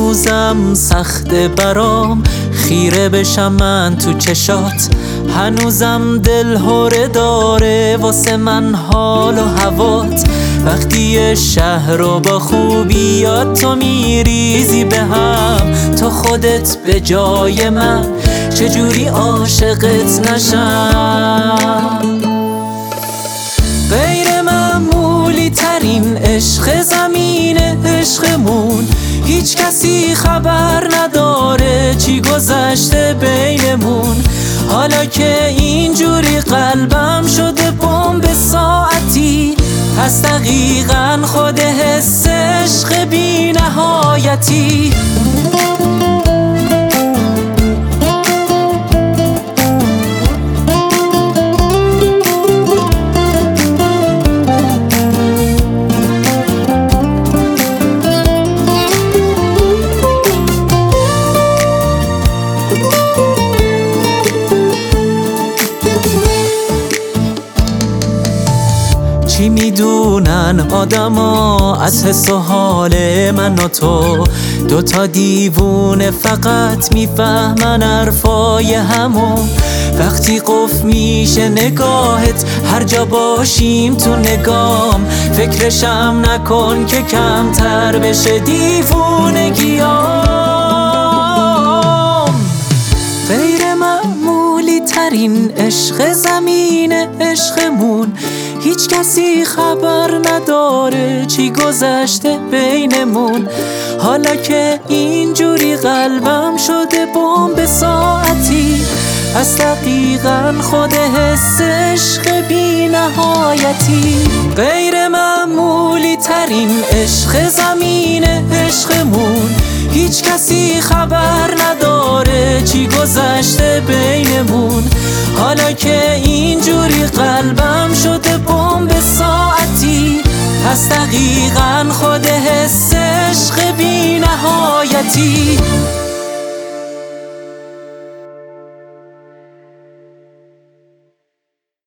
هنوزم سخته برام خیره بشم من تو چشات، هنوزم دل هره داره واسه من حال و هوات. وقتی شهر رو با خوبیات تو میریزی به هم، تو خودت به جای من چجوری عاشقت نشم؟ غیر معمولی ترین عشق زمینه عشقمون، هیچ کسی خبر نداره چی گذشته بینمون. حالا که اینجوری قلبم شده بمب ساعتی، پس دقیقاً خود حس عشق بی نهایتی. چی میدونن آدما از حس و حال من و تو؟ دوتا دیوونه فقط میفهمن حرفای همو. وقتی قفل میشه نگاهت هر جا باشیم تو نگام، فکرشم نکن که کمتر بشه دیوونگیام. غیر معمولی ترین عشق زمینه عشقمون، هیچ کسی خبر نداره چی گذشته بینمون. حالا که اینجوری قلبم شده بمب ساعتی، از دقیقاً خود حس عشق بی نهایتی. غیر معمولی ترین عشق زمینه عشقمون، هیچ کسی خبر نداره چی گذشته بینمون. حالا که اینجوری قلبم شده بمب ساعتی، پس دقیقاً خود حس عشق بی نهایتی.